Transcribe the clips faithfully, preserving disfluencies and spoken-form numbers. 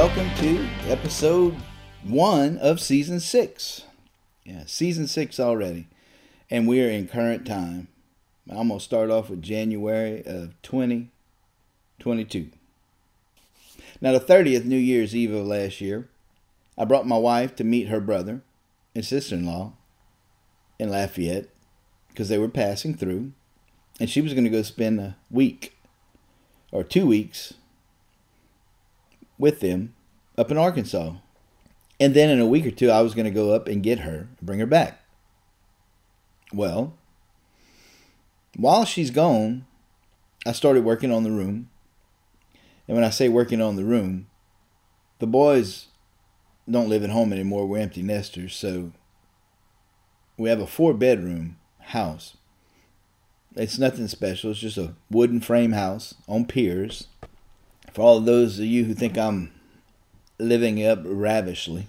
welcome to episode one of season six. Yeah, season six already. And we are in current time. I'm going to start off with January of twenty twenty-two. Now, the thirtieth New Year's Eve of last year, I brought my wife to meet her brother and sister-in-law in Lafayette because they were passing through. And she was going to go spend a week or two weeks with them up in Arkansas. And then in a week or two, I was going to go up and get her and bring her back. Well, while she's gone, I started working on the room. And when I say working on the room, the boys don't live at home anymore. We're empty nesters. So we have a four-bedroom house. It's nothing special. It's just a wooden frame house on piers. For all of those of you who think I'm living up ravishly,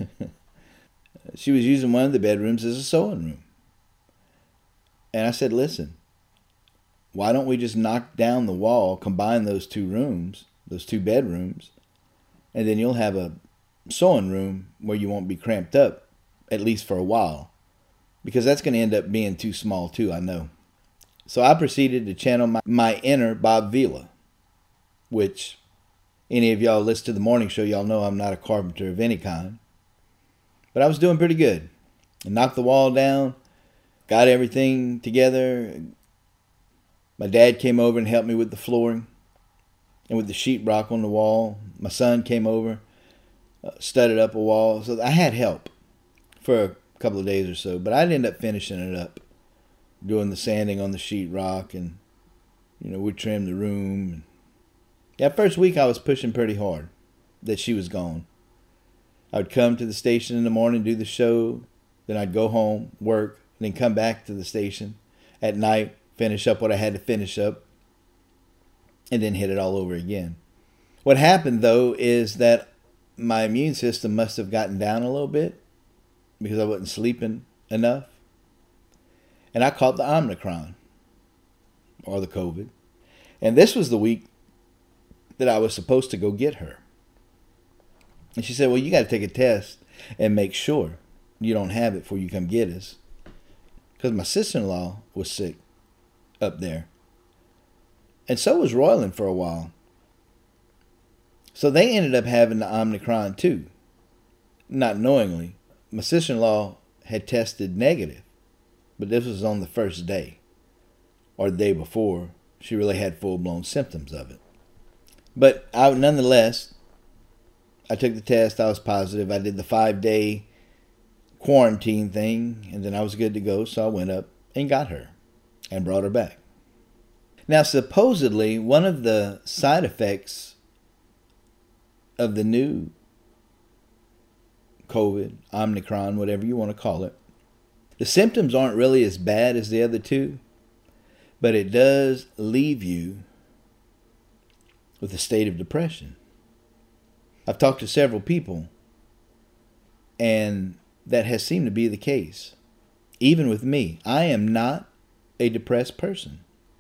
she was using one of the bedrooms as a sewing room. And I said, listen, why don't we just knock down the wall, combine those two rooms, those two bedrooms, and then you'll have a sewing room where you won't be cramped up, at least for a while. Because that's going to end up being too small too, I know. So I proceeded to channel my, my inner Bob Vila, which any of y'all listen to the morning show, y'all know I'm not a carpenter of any kind. But I was doing pretty good. I knocked the wall down, got everything together. My dad came over and helped me with the flooring and with the sheetrock on the wall. My son came over, uh, studded up a wall. So I had help for a couple of days or so, but I'd end up finishing it up, doing the sanding on the sheetrock, and you know, we trimmed the room. That first week I was pushing pretty hard that she was gone. I would come to the station in the morning, do the show, then I'd go home, work, and then come back to the station at night, finish up what I had to finish up, and then hit it all over again. What happened, though, is that my immune system must have gotten down a little bit because I wasn't sleeping enough. And I caught the Omicron, or the COVID. And this was the week that I was supposed to go get her. And she said, well, you got to take a test and make sure you don't have it before you come get us. Because my sister-in-law was sick up there. And so was Royland for a while. So they ended up having the Omicron too. Not knowingly. My sister-in-law had tested negative. But this was on the first day. Or the day before. She really had full-blown symptoms of it. But I, nonetheless, I took the test. I was positive. I did the five-day quarantine thing, and then I was good to go. So I went up and got her and brought her back. Now, supposedly, one of the side effects of the new COVID, Omicron, whatever you want to call it, the symptoms aren't really as bad as the other two, but it does leave you with a state of depression. I've talked to several people, and that has seemed to be the case. Even with me, I am not a depressed person.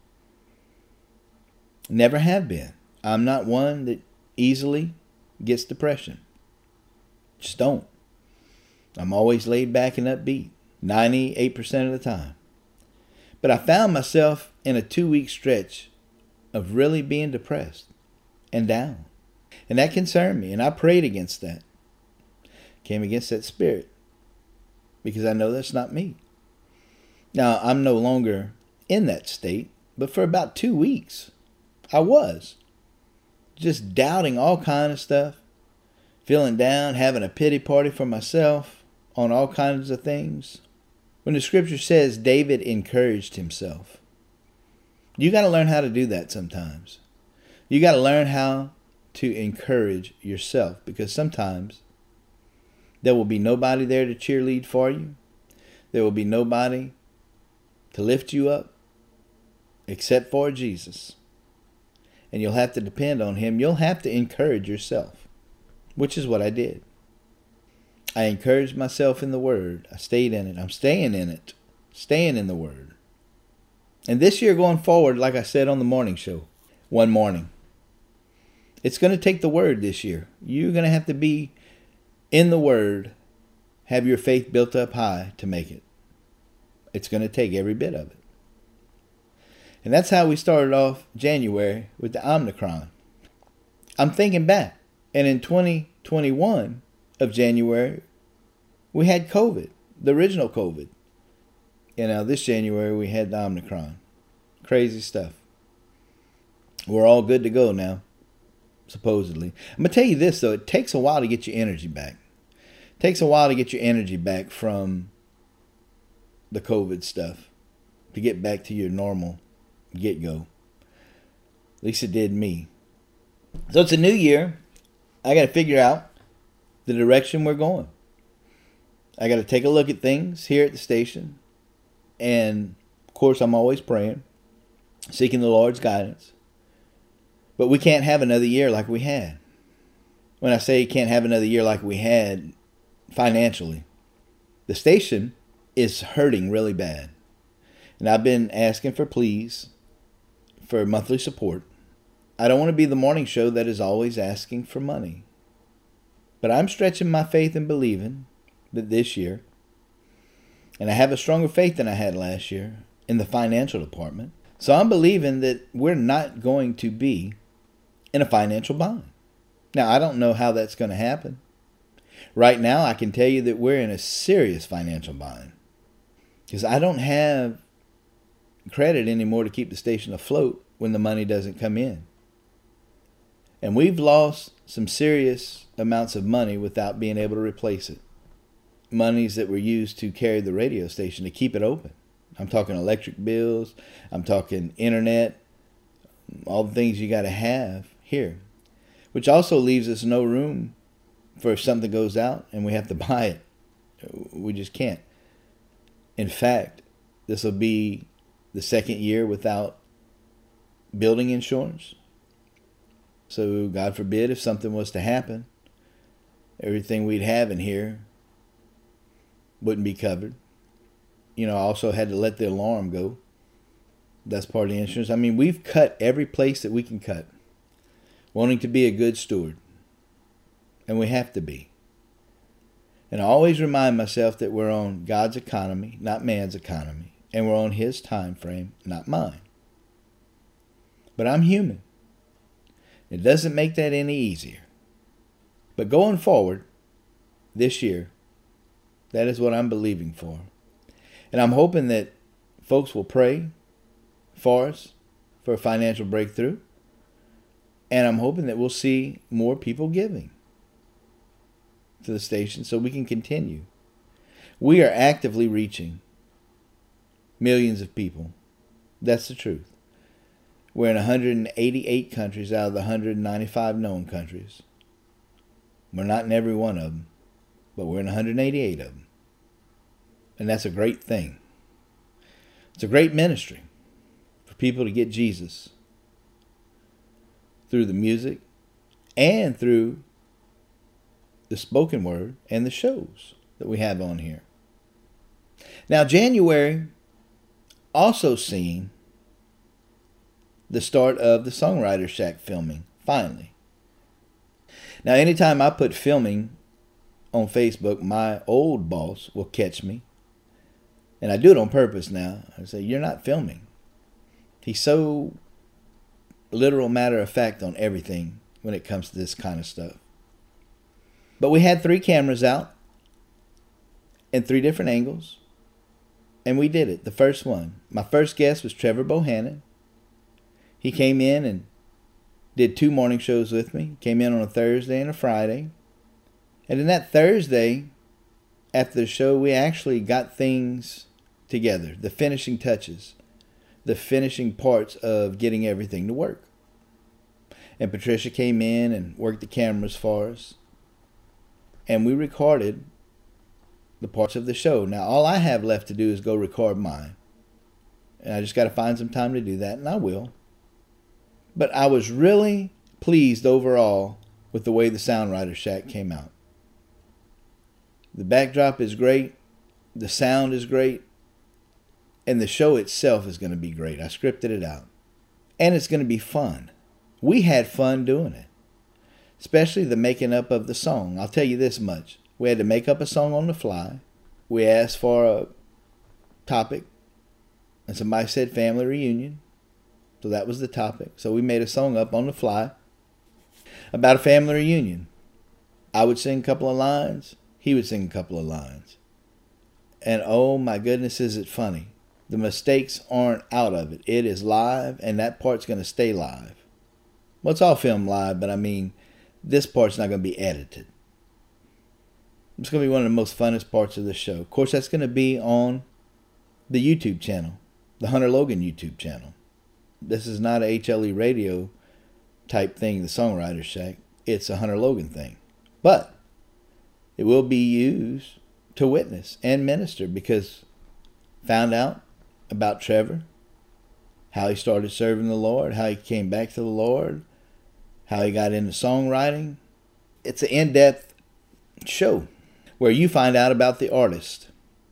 Never have been. I'm not one that easily gets depression. Just don't. I'm always laid back and upbeat, ninety-eight percent of the time. But I found myself in a two-week stretch of really being depressed and down. And that concerned me, and I prayed against that. Came against that spirit. Because I know that's not me. Now, I'm no longer in that state, but for about two weeks, I was. Just doubting all kind of stuff. Feeling down, having a pity party for myself on all kinds of things. When the scripture says David encouraged himself. You got to learn how to do that sometimes. You got to learn how to encourage yourself, because sometimes there will be nobody there to cheerlead for you. There will be nobody to lift you up except for Jesus. And you'll have to depend on him. You'll have to encourage yourself, which is what I did. I encouraged myself in the Word. I stayed in it. I'm staying in it. Staying in the Word. And this year going forward, like I said on the morning show, one morning, It's going to take the Word this year. You're going to have to be in the Word, have your faith built up high to make it. It's going to take every bit of it. And that's how we started off January with the Omicron. I'm thinking back, and in twenty twenty-one of January, we had COVID, the original COVID. And now this January, we had the Omicron. Crazy stuff. We're all good to go now, supposedly. I'm going to tell you this, though. It takes a while to get your energy back. It takes a while to get your energy back from the COVID stuff, to get back to your normal get-go. At least it did me. So it's a new year. I got to figure out the direction we're going. I got to take a look at things here at the station. And, of course, I'm always praying, seeking the Lord's guidance. But we can't have another year like we had. When I say you can't have another year like we had financially, the station is hurting really bad. And I've been asking for pleas for monthly support. I don't want to be the morning show that is always asking for money. But I'm stretching my faith and believing that this year, and I have a stronger faith than I had last year in the financial department. So I'm believing that we're not going to be in a financial bind. Now, I don't know how that's going to happen. Right now, I can tell you that we're in a serious financial bind. Because I don't have credit anymore to keep the station afloat when the money doesn't come in. And we've lost some serious amounts of money without being able to replace it. Monies that were used to carry the radio station to keep it open. I'm talking electric bills. I'm talking internet. All the things you got to have here. Which also leaves us no room for if something goes out and we have to buy it. We just can't. In fact, this will be the second year without building insurance. So God forbid if something was to happen, everything we'd have in here wouldn't be covered. You know, I also had to let the alarm go. That's part of the insurance. I mean, we've cut every place that we can cut, wanting to be a good steward. And we have to be. And I always remind myself that we're on God's economy, not man's economy. And we're on His time frame, not mine. But I'm human. It doesn't make that any easier. But going forward, this year, that is what I'm believing for. And I'm hoping that folks will pray for us for a financial breakthrough. And I'm hoping that we'll see more people giving to the station so we can continue. We are actively reaching millions of people. That's the truth. We're in one hundred eighty-eight countries out of the one hundred ninety-five known countries. We're not in every one of them, but we're in one hundred eighty-eight of them. And that's a great thing. It's a great ministry for people to get Jesus through the music and through the spoken word and the shows that we have on here. Now, January also seen the start of the Songwriter Shack filming, finally. Now, anytime I put filming on Facebook, my old boss will catch me. And I do it on purpose now. I say, you're not filming. He's so literal matter of fact on everything when it comes to this kind of stuff. But we had three cameras out in three different angles. And we did it. The first one. My first guest was Trevor Bohannon. He came in and did two morning shows with me. Came in on a Thursday and a Friday. And in that Thursday, after the show, we actually got things together. The finishing touches. The finishing parts of getting everything to work. And Patricia came in and worked the cameras for us. And we recorded the parts of the show. Now, all I have left to do is go record mine. And I just got to find some time to do that, and I will. But I was really pleased overall with the way the Songwriter Shack came out. The backdrop is great. The sound is great. And the show itself is going to be great. I scripted it out. And it's going to be fun. We had fun doing it. especially the making up of the song. I'll tell you this much. We had to make up a song on the fly. We asked for a topic, and somebody said family reunion. So that was the topic. So we made a song up on the fly about a family reunion. I would sing a couple of lines. He would sing a couple of lines. And oh my goodness, is it funny. The mistakes aren't out of it. It is live, and that part's going to stay live. Well, it's all filmed live, but I mean, this part's not going to be edited. It's going to be one of the most funnest parts of the show. Of course, that's going to be on the YouTube channel, the Hunter Logan YouTube channel. This is not a H L E radio type thing, the Songwriter Shack. It's a Hunter Logan thing. But it will be used to witness and minister, because found out about Trevor, how he started serving the Lord, how he came back to the Lord, how he got into songwriting. It's an in-depth show where you find out about the artist.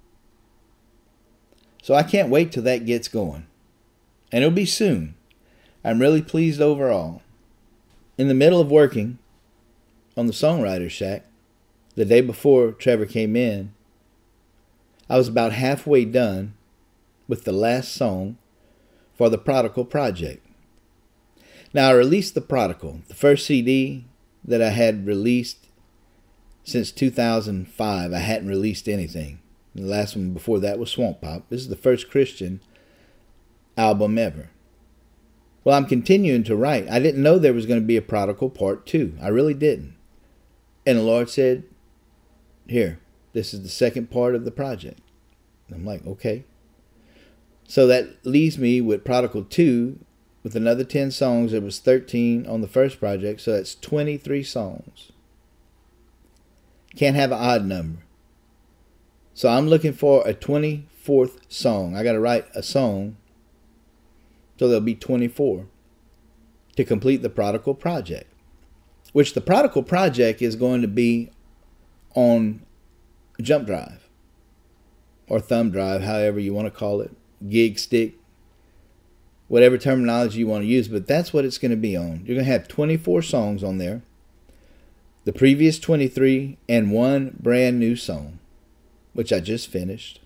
So I can't wait till that gets going. And it'll be soon. I'm really pleased overall. In the middle of working on the Songwriter Shack, the day before Trevor came in, I was about halfway done with the last song for the Prodigal Project. Now, I released the Prodigal, the first C D that I had released since two thousand five. I hadn't released anything. The last one before that was Swamp Pop. This is the first Christian album ever. Well, I'm continuing to write. I didn't know there was going to be a Prodigal Part two. I really didn't. And the Lord said, here, this is the second part of the project. And I'm like, okay. So that leaves me with Prodigal two with another ten songs. There was thirteen on the first project, so that's twenty-three songs. Can't have an odd number. So I'm looking for a twenty-fourth song. I got to write a song, so there'll be twenty-four to complete the Prodigal Project, which the Prodigal Project is going to be on Jump Drive or Thumb Drive, however you want to call it, Gig Stick, whatever terminology you want to use, but that's what it's going to be on. You're going to have twenty-four songs on there, the previous twenty-three, and one brand new song, which I just finished.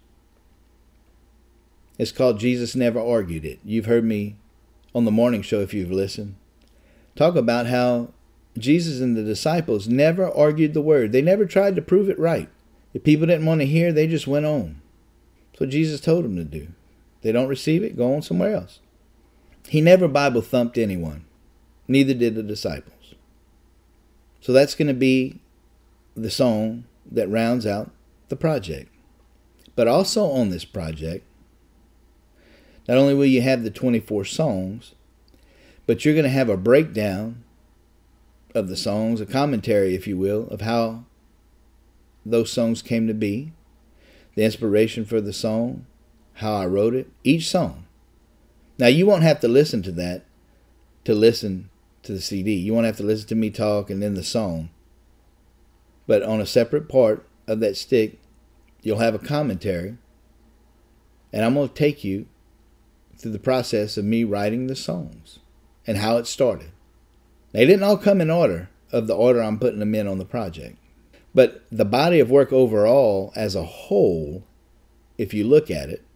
It's called Jesus Never Argued It. You've heard me on the morning show, if you've listened, talk about how Jesus and the disciples never argued the word. They never tried to prove it right. If people didn't want to hear, they just went on. That's what Jesus told them to do. They don't receive it, go on somewhere else. He never Bible thumped anyone. Neither did the disciples. So that's going to be the song that rounds out the project. But also on this project, not only will you have the twenty-four songs, but you're going to have a breakdown of the songs, a commentary, if you will, of how those songs came to be, the inspiration for the song, how I wrote it, each song. Now, you won't have to listen to that to listen to the C D. You won't have to listen to me talk and then the song. But on a separate part of that stick, you'll have a commentary, and I'm going to take you through the process of me writing the songs and how it started. They didn't all come in order of the order I'm putting them in on the project. But the body of work overall as a whole, if you look at it,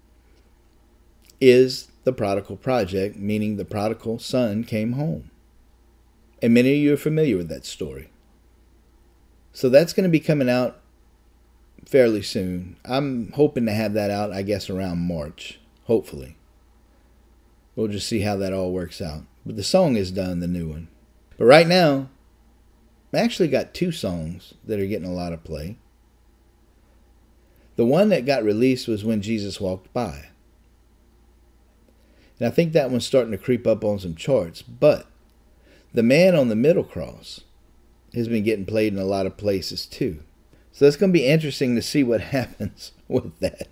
is the Prodigal Project, meaning the prodigal son came home. And many of you are familiar with that story. So that's going to be coming out fairly soon. I'm hoping to have that out, I guess, around March, hopefully. We'll just see how that all works out. But the song is done, the new one. But right now, I actually got two songs that are getting a lot of play. The one that got released was When Jesus Walked By. And I think that one's starting to creep up on some charts. But The Man on the Middle Cross has been getting played in a lot of places too. So it's going to be interesting to see what happens with that.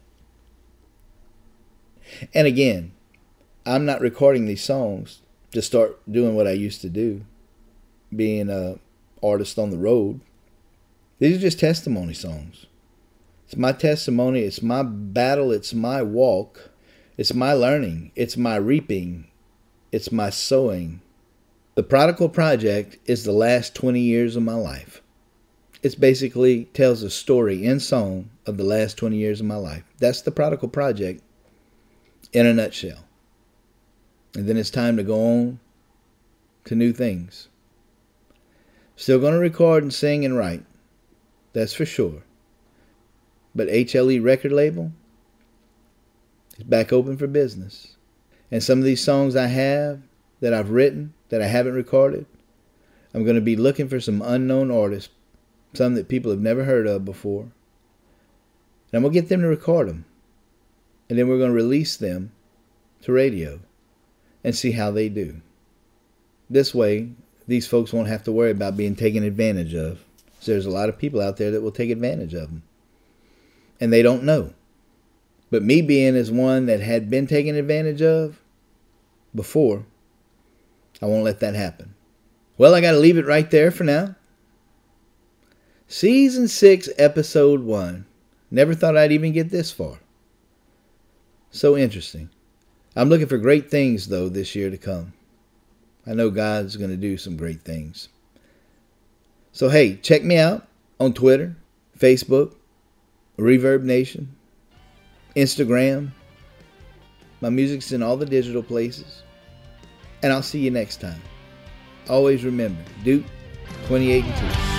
And again, I'm not recording these songs to start doing what I used to do, being an artist on the road. These are just testimony songs. It's my testimony. It's my battle. It's my walk. It's my learning. It's my reaping. It's my sowing. The Prodigal Project is the last twenty years of my life. It basically tells a story in song of the last twenty years of my life. That's the Prodigal Project in a nutshell. And then it's time to go on to new things. Still going to record and sing and write. That's for sure. But H L E record label is back open for business. And some of these songs I have that I've written that I haven't recorded, I'm going to be looking for some unknown artists, some that people have never heard of before. And I'm going to get them to record them. And then we're going to release them to radio and see how they do. This way, these folks won't have to worry about being taken advantage of. So there's a lot of people out there that will take advantage of them. And they don't know. But me being as one that had been taken advantage of before, I won't let that happen. Well, I got to leave it right there for now. Season six, episode one. Never thought I'd even get this far. So interesting. I'm looking for great things, though, this year to come. I know God's going to do some great things. So, hey, check me out on Twitter, Facebook, Reverb Nation, Instagram. My music's in all the digital places. And I'll see you next time. Always remember, Duke, twenty-eight and two.